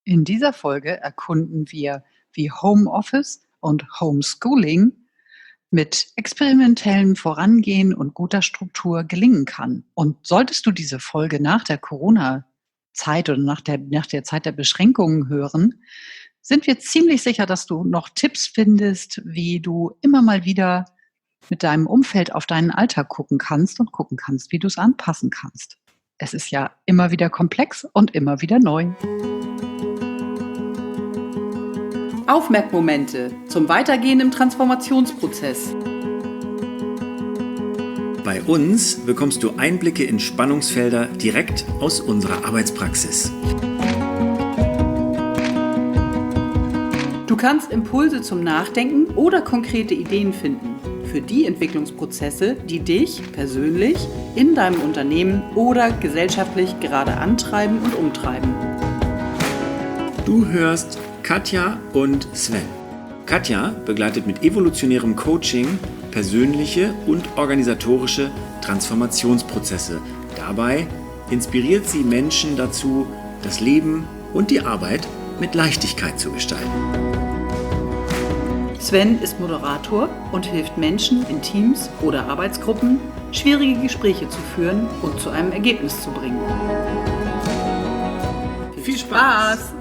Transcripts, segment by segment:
In dieser Folge erkunden wir, wie Homeoffice und Homeschooling mit experimentellem Vorangehen und guter Struktur gelingen kann. Und solltest du diese Folge nach der Corona-Zeit oder nach der Zeit der Beschränkungen hören, sind wir ziemlich sicher, dass du noch Tipps findest, wie du immer mal wieder mit deinem Umfeld auf deinen Alltag gucken kannst und gucken kannst, wie du es anpassen kannst. Es ist ja immer wieder komplex und immer wieder neu. Aufmerkmomente zum Weitergehen im Transformationsprozess. Bei uns bekommst du Einblicke in Spannungsfelder direkt aus unserer Arbeitspraxis. Du kannst Impulse zum Nachdenken oder konkrete Ideen finden für die Entwicklungsprozesse, die dich persönlich in deinem Unternehmen oder gesellschaftlich gerade antreiben und umtreiben. Du hörst Katja und Sven. Katja begleitet mit evolutionärem Coaching persönliche und organisatorische Transformationsprozesse. Dabei inspiriert sie Menschen dazu, das Leben und die Arbeit mit Leichtigkeit zu gestalten. Sven ist Moderator und hilft Menschen in Teams oder Arbeitsgruppen, schwierige Gespräche zu führen und zu einem Ergebnis zu bringen. Viel Spaß!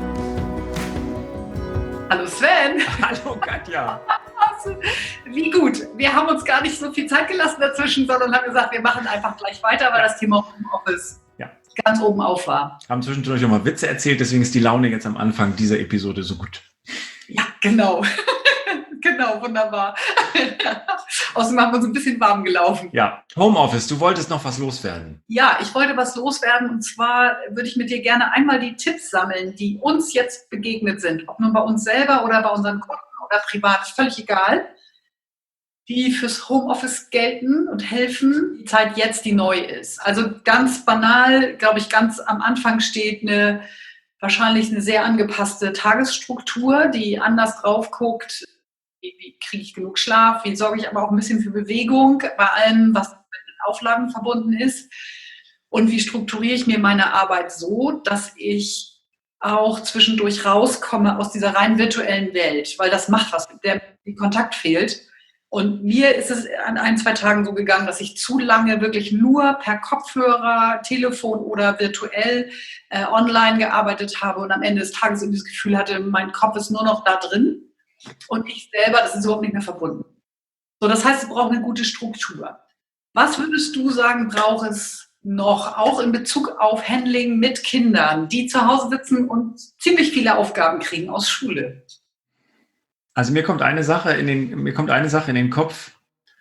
Hallo Sven! Hallo Katja! Wie gut. Wir haben uns gar nicht so viel Zeit gelassen dazwischen, sondern haben gesagt, wir machen einfach gleich weiter, weil das Thema Homeoffice ganz oben auf war. Haben zwischendurch auch mal Witze erzählt, deswegen ist die Laune jetzt am Anfang dieser Episode so gut. Ja, genau. Genau, wunderbar. Außerdem haben wir uns ein bisschen warm gelaufen. Ja, Homeoffice, du wolltest noch was loswerden. Ja, ich wollte was loswerden und zwar würde ich mit dir gerne einmal die Tipps sammeln, die uns jetzt begegnet sind, ob nun bei uns selber oder bei unseren Kunden oder privat, ist völlig egal, die fürs Homeoffice gelten und helfen, die Zeit jetzt, die neu ist. Also ganz banal, glaube ich, ganz am Anfang steht wahrscheinlich eine sehr angepasste Tagesstruktur, die anders drauf guckt, wie kriege ich genug Schlaf, wie sorge ich aber auch ein bisschen für Bewegung bei allem, was mit den Auflagen verbunden ist und wie strukturiere ich mir meine Arbeit so, dass ich auch zwischendurch rauskomme aus dieser rein virtuellen Welt, weil das macht was, der Kontakt fehlt. Und mir ist es an 1-2 Tagen so gegangen, dass ich zu lange wirklich nur per Kopfhörer, Telefon oder virtuell online gearbeitet habe und am Ende des Tages irgendwie das Gefühl hatte, mein Kopf ist nur noch da drin und ich selber, das ist überhaupt nicht mehr verbunden. So, das heißt, es braucht eine gute Struktur. Was würdest du sagen, braucht es noch, auch in Bezug auf Handling mit Kindern, die zu Hause sitzen und ziemlich viele Aufgaben kriegen aus Schule? Also mir kommt eine Sache in den Kopf,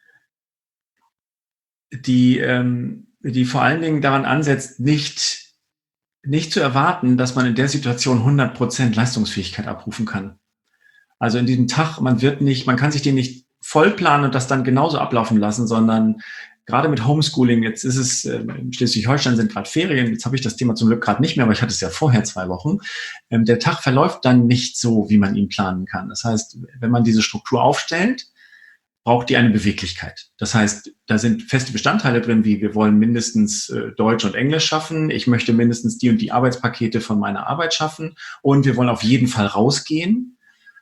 die vor allen Dingen daran ansetzt, nicht zu erwarten, dass man in der Situation 100% Leistungsfähigkeit abrufen kann. Also in diesem Tag, man kann sich den nicht vollplanen und das dann genauso ablaufen lassen, sondern gerade mit Homeschooling, jetzt ist es, in Schleswig-Holstein sind gerade Ferien, jetzt habe ich das Thema zum Glück gerade nicht mehr, aber ich hatte es ja vorher 2 Wochen. Der Tag verläuft dann nicht so, wie man ihn planen kann. Das heißt, wenn man diese Struktur aufstellt, braucht die eine Beweglichkeit. Das heißt, da sind feste Bestandteile drin, wie wir wollen mindestens Deutsch und Englisch schaffen, ich möchte mindestens die und die Arbeitspakete von meiner Arbeit schaffen und wir wollen auf jeden Fall rausgehen.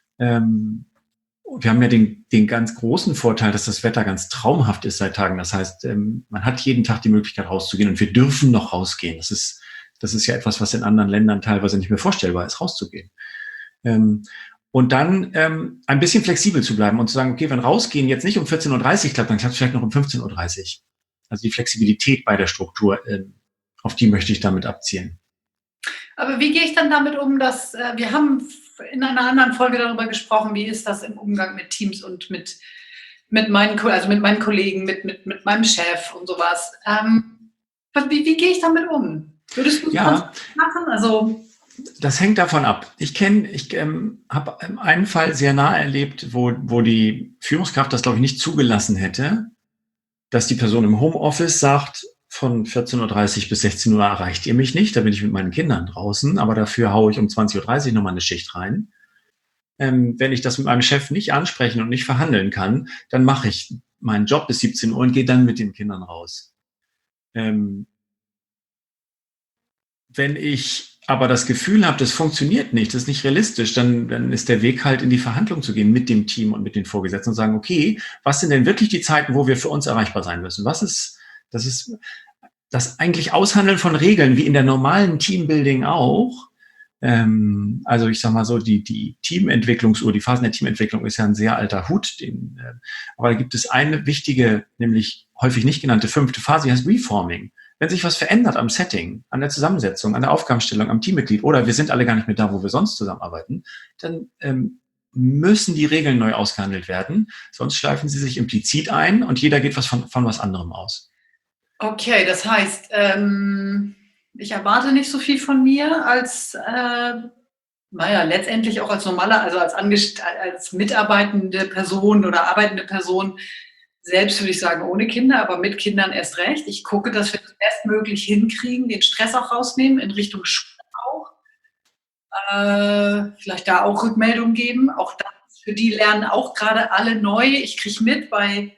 Wir haben ja den ganz großen Vorteil, dass das Wetter ganz traumhaft ist seit Tagen. Das heißt, man hat jeden Tag die Möglichkeit rauszugehen und wir dürfen noch rausgehen. Das ist ja etwas, was in anderen Ländern teilweise nicht mehr vorstellbar ist, rauszugehen. Und dann ein bisschen flexibel zu bleiben und zu sagen, okay, wenn rausgehen jetzt nicht um 14.30 Uhr klappt, dann klappt es vielleicht noch um 15.30 Uhr. Also die Flexibilität bei der Struktur, auf die möchte ich damit abzielen. Aber wie gehe ich dann damit um, dass wir haben in einer anderen Folge darüber gesprochen, wie ist das im Umgang mit Teams und mit meinen Kollegen, mit meinem Chef und sowas. Wie gehe ich damit um? Würdest du das machen? Also das hängt davon ab. Ich habe einen Fall sehr nah erlebt, wo die Führungskraft das, glaube ich, nicht zugelassen hätte, dass die Person im Homeoffice sagt, von 14.30 Uhr bis 16 Uhr erreicht ihr mich nicht, da bin ich mit meinen Kindern draußen, aber dafür haue ich um 20.30 Uhr nochmal eine Schicht rein. Wenn ich das mit meinem Chef nicht ansprechen und nicht verhandeln kann, dann mache ich meinen Job bis 17 Uhr und gehe dann mit den Kindern raus. Wenn ich aber das Gefühl habe, das funktioniert nicht, das ist nicht realistisch, dann ist der Weg halt in die Verhandlung zu gehen mit dem Team und mit den Vorgesetzten und sagen, okay, was sind denn wirklich die Zeiten, wo wir für uns erreichbar sein müssen? Das ist das eigentlich Aushandeln von Regeln, wie in der normalen Teambuilding auch. Also ich sag mal so, die Teamentwicklungsuhr, die Phasen der Teamentwicklung ist ja ein sehr alter Hut, aber da gibt es eine wichtige, nämlich häufig nicht genannte 5. Phase, die heißt Reforming. Wenn sich was verändert am Setting, an der Zusammensetzung, an der Aufgabenstellung, am Teammitglied oder wir sind alle gar nicht mehr da, wo wir sonst zusammenarbeiten, dann müssen die Regeln neu ausgehandelt werden, sonst schleifen sie sich implizit ein und jeder geht von was anderem aus. Okay, das heißt, ich erwarte nicht so viel von mir als, letztendlich auch als normaler, also als mitarbeitende Person oder arbeitende Person. Selbst würde ich sagen, ohne Kinder, aber mit Kindern erst recht. Ich gucke, dass wir das bestmöglich hinkriegen, den Stress auch rausnehmen, in Richtung Schule auch. Vielleicht da auch Rückmeldungen geben. Auch das, für die lernen auch gerade alle neu. Ich kriege mit bei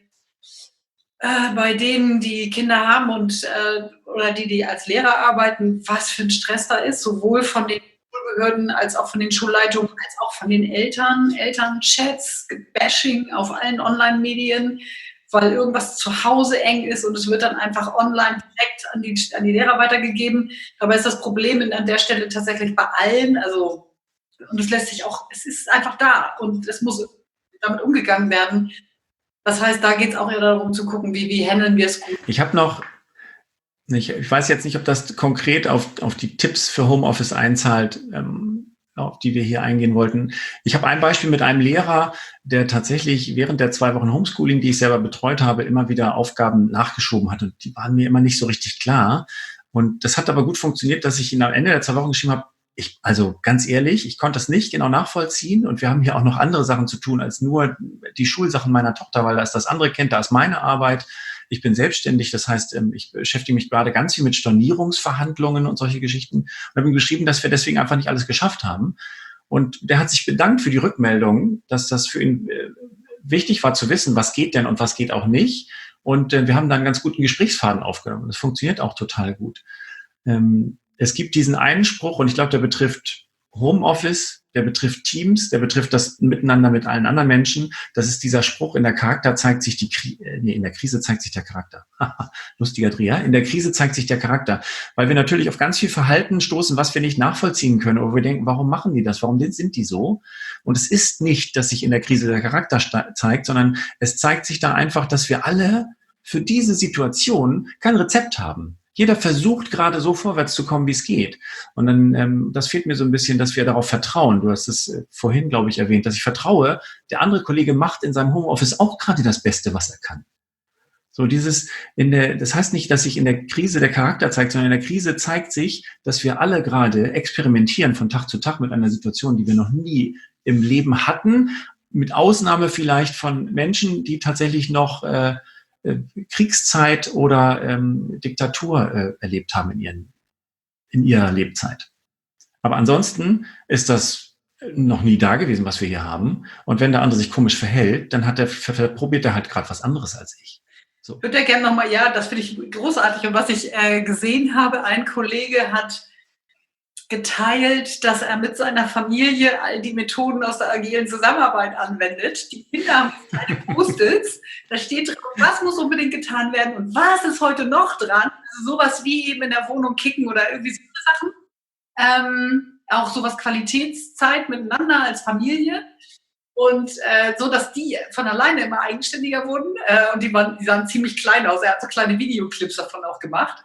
denen, die Kinder haben und oder die als Lehrer arbeiten, was für ein Stress da ist, sowohl von den Schulbehörden als auch von den Schulleitungen, als auch von den Eltern, Elternchats, Bashing auf allen Online-Medien, weil irgendwas zu Hause eng ist und es wird dann einfach online direkt an die Lehrer weitergegeben. Dabei ist das Problem an der Stelle tatsächlich bei allen, also, und es lässt sich auch, es ist einfach da und es muss damit umgegangen werden. Das heißt, da geht es auch eher darum zu gucken, wie handeln wir es gut. Ich habe noch, ich weiß jetzt nicht, ob das konkret auf die Tipps für Homeoffice einzahlt, auf die wir hier eingehen wollten. Ich habe ein Beispiel mit einem Lehrer, der tatsächlich während der 2 Wochen Homeschooling, die ich selber betreut habe, immer wieder Aufgaben nachgeschoben hat und die waren mir immer nicht so richtig klar. Und das hat aber gut funktioniert, dass ich ihn am Ende der 2 Wochen geschrieben habe, also ganz ehrlich, ich konnte das nicht genau nachvollziehen und wir haben hier auch noch andere Sachen zu tun als nur die Schulsachen meiner Tochter, weil da ist das andere Kind, da ist meine Arbeit. Ich bin selbstständig, das heißt, ich beschäftige mich gerade ganz viel mit Stornierungsverhandlungen und solche Geschichten und habe ihm geschrieben, dass wir deswegen einfach nicht alles geschafft haben. Und der hat sich bedankt für die Rückmeldung, dass das für ihn wichtig war zu wissen, was geht denn und was geht auch nicht. Und wir haben da einen ganz guten Gesprächsfaden aufgenommen. Das funktioniert auch total gut. Es gibt diesen einen Spruch und ich glaube, der betrifft Homeoffice, der betrifft Teams, der betrifft das Miteinander mit allen anderen Menschen. Das ist dieser Spruch, in der Krise zeigt sich der Charakter. Lustiger Dreher. In der Krise zeigt sich der Charakter. Weil wir natürlich auf ganz viel Verhalten stoßen, was wir nicht nachvollziehen können. Oder wir denken, warum machen die das? Warum sind die so? Und es ist nicht, dass sich in der Krise der Charakter zeigt, sondern es zeigt sich da einfach, dass wir alle für diese Situation kein Rezept haben. Jeder versucht gerade so vorwärts zu kommen, wie es geht. Und dann, das fehlt mir so ein bisschen, dass wir darauf vertrauen. Du hast es vorhin, glaube ich, erwähnt, dass ich vertraue, der andere Kollege macht in seinem Homeoffice auch gerade das Beste, was er kann. So das heißt nicht, dass sich in der Krise der Charakter zeigt, sondern in der Krise zeigt sich, dass wir alle gerade experimentieren von Tag zu Tag mit einer Situation, die wir noch nie im Leben hatten, mit Ausnahme vielleicht von Menschen, die tatsächlich noch Kriegszeit oder Diktatur erlebt haben in ihrer Lebzeit. Aber ansonsten ist das noch nie da gewesen, was wir hier haben. Und wenn der andere sich komisch verhält, dann probiert er halt gerade was anderes als ich. So. Ich würde ja gerne nochmal, das finde ich großartig. Und was ich gesehen habe, ein Kollege hat geteilt, dass er mit seiner Familie all die Methoden aus der agilen Zusammenarbeit anwendet. Die Kinder haben kleine Post-its, da steht drin, was muss unbedingt getan werden und was ist heute noch dran. Also sowas wie eben in der Wohnung kicken oder irgendwie so Sachen. Auch sowas Qualitätszeit miteinander als Familie. Und so, dass die von alleine immer eigenständiger wurden. Und die sahen ziemlich klein aus. Er hat so kleine Videoclips davon auch gemacht.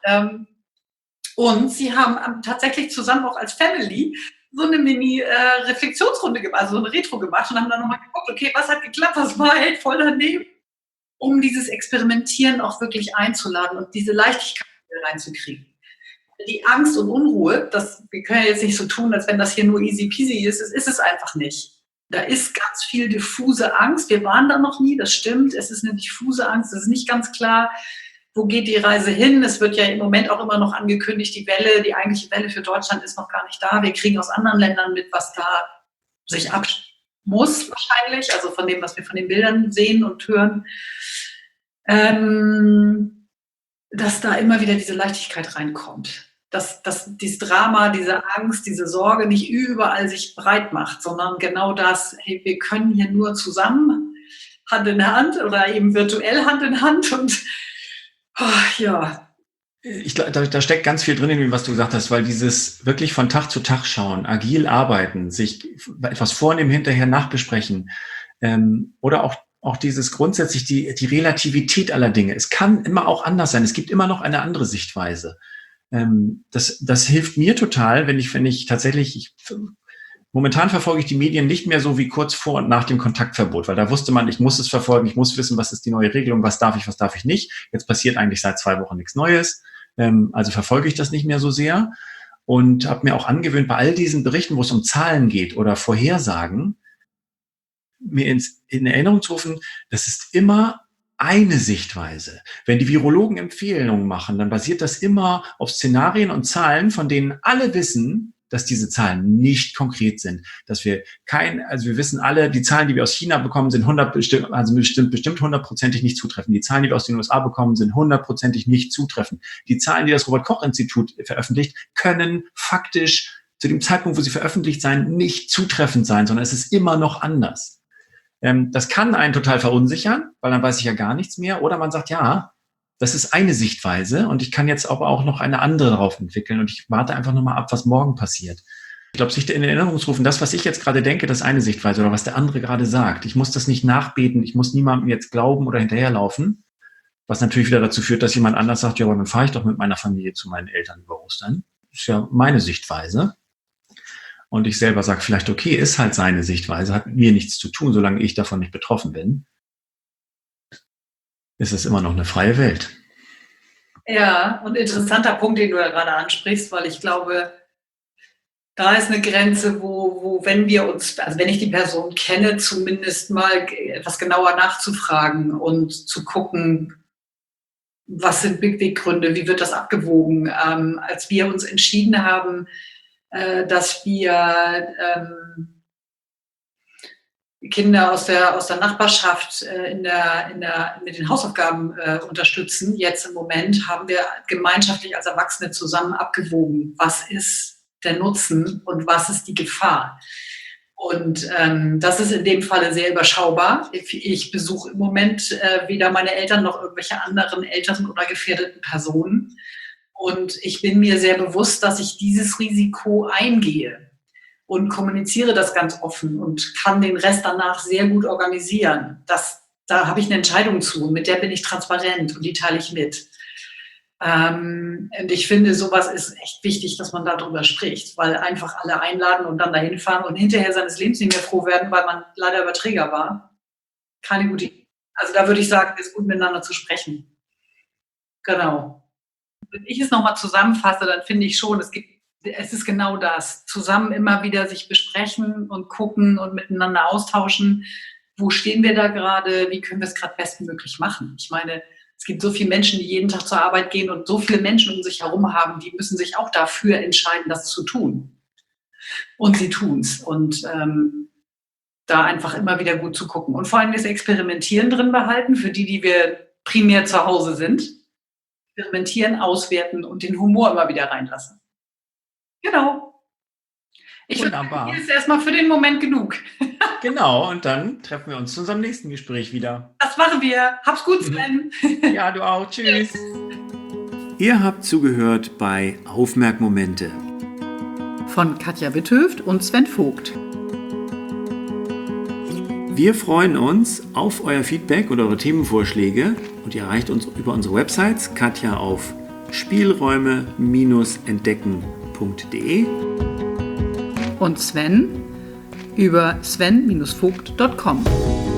Und sie haben tatsächlich zusammen auch als Family so eine Mini-Reflexionsrunde gemacht, also so eine Retro gemacht und haben dann nochmal geguckt, okay, was hat geklappt, was war halt voll daneben, um dieses Experimentieren auch wirklich einzuladen und diese Leichtigkeit reinzukriegen. Die Angst und Unruhe, wir können ja jetzt nicht so tun, als wenn das hier nur easy peasy ist, ist es einfach nicht. Da ist ganz viel diffuse Angst, wir waren da noch nie, das stimmt, es ist eine diffuse Angst, es ist nicht ganz klar, wo geht die Reise hin? Es wird ja im Moment auch immer noch angekündigt, die eigentliche Welle für Deutschland ist noch gar nicht da. Wir kriegen aus anderen Ländern mit, was da sich abspielen muss wahrscheinlich, also von dem, was wir von den Bildern sehen und hören, dass da immer wieder diese Leichtigkeit reinkommt. dieses Drama, diese Angst, diese Sorge nicht überall sich breit macht, sondern genau das, hey, wir können hier nur zusammen Hand in Hand oder eben virtuell Hand in Hand und ja. Ich glaube, da steckt ganz viel drin, in dem, was du gesagt hast, weil dieses wirklich von Tag zu Tag schauen, agil arbeiten, sich etwas vornehmen, hinterher nachbesprechen, oder auch dieses grundsätzlich die Relativität aller Dinge. Es kann immer auch anders sein. Es gibt immer noch eine andere Sichtweise. Das hilft mir total, wenn ich tatsächlich, momentan verfolge ich die Medien nicht mehr so wie kurz vor und nach dem Kontaktverbot, weil da wusste man, ich muss es verfolgen, ich muss wissen, was ist die neue Regelung, was darf ich nicht. Jetzt passiert eigentlich seit 2 Wochen nichts Neues. Also verfolge ich das nicht mehr so sehr und habe mir auch angewöhnt, bei all diesen Berichten, wo es um Zahlen geht oder Vorhersagen, mir in Erinnerung zu rufen, das ist immer eine Sichtweise. Wenn die Virologen Empfehlungen machen, dann basiert das immer auf Szenarien und Zahlen, von denen alle wissen, dass diese Zahlen nicht konkret sind. Dass wir wir wissen alle, die Zahlen, die wir aus China bekommen, sind bestimmt hundertprozentig nicht zutreffend. Die Zahlen, die wir aus den USA bekommen, sind hundertprozentig nicht zutreffend. Die Zahlen, die das Robert-Koch-Institut veröffentlicht, können faktisch zu dem Zeitpunkt, wo sie veröffentlicht sein, nicht zutreffend sein, sondern es ist immer noch anders. Das kann einen total verunsichern, weil dann weiß ich ja gar nichts mehr. Oder man sagt, ja, das ist eine Sichtweise und ich kann jetzt aber auch noch eine andere darauf entwickeln und ich warte einfach nochmal ab, was morgen passiert. Ich glaube, sich in Erinnerung zu rufen, das, was ich jetzt gerade denke, das ist eine Sichtweise oder was der andere gerade sagt. Ich muss das nicht nachbeten, ich muss niemandem jetzt glauben oder hinterherlaufen, was natürlich wieder dazu führt, dass jemand anders sagt, ja, aber dann fahre ich doch mit meiner Familie zu meinen Eltern über Ostern. Das ist ja meine Sichtweise. Und ich selber sage vielleicht, okay, ist halt seine Sichtweise, hat mit mir nichts zu tun, solange ich davon nicht betroffen bin. Ist es immer noch eine freie Welt. Ja, und interessanter Punkt, den du ja gerade ansprichst, weil ich glaube, da ist eine Grenze, wo wenn wir uns, also wenn ich die Person kenne, zumindest mal etwas genauer nachzufragen und zu gucken, was sind Beweggründe, wie wird das abgewogen. Als wir uns entschieden haben, dass wir Kinder aus der Nachbarschaft mit den Hausaufgaben unterstützen. Jetzt im Moment haben wir gemeinschaftlich als Erwachsene zusammen abgewogen, was ist der Nutzen und was ist die Gefahr. Und das ist in dem Falle sehr überschaubar. Ich besuche im Moment weder meine Eltern noch irgendwelche anderen älteren oder gefährdeten Personen. Und ich bin mir sehr bewusst, dass ich dieses Risiko eingehe und kommuniziere das ganz offen und kann den Rest danach sehr gut organisieren. Da habe ich eine Entscheidung zu und mit der bin ich transparent und die teile ich mit. Und ich finde, sowas ist echt wichtig, dass man darüber spricht, weil einfach alle einladen und dann dahin fahren und hinterher seines Lebens nicht mehr froh werden, weil man leider Überträger war. Keine gute Idee. Also da würde ich sagen, es ist gut miteinander zu sprechen. Genau. Wenn ich es nochmal zusammenfasse, dann finde ich schon, es ist genau das. Zusammen immer wieder sich besprechen und gucken und miteinander austauschen. Wo stehen wir da gerade? Wie können wir es gerade bestmöglich machen? Ich meine, es gibt so viele Menschen, die jeden Tag zur Arbeit gehen und so viele Menschen um sich herum haben, die müssen sich auch dafür entscheiden, das zu tun. Und sie tun es. Und da einfach immer wieder gut zu gucken. Und vor allem das Experimentieren drin behalten, für die wir primär zu Hause sind. Experimentieren, auswerten und den Humor immer wieder reinlassen. Genau. Ich würde sagen, hier ist erstmal für den Moment genug. Genau, und dann treffen wir uns zu unserem nächsten Gespräch wieder. Das machen wir. Hab's gut, Sven. Ja, du auch. Tschüss. Ihr habt zugehört bei Aufmerkmomente von Katja Witthöft und Sven Vogt. Wir freuen uns auf euer Feedback oder eure Themenvorschläge und ihr erreicht uns über unsere Websites, Katja auf spielräume-entdecken.de und Sven über sven-vogt.com.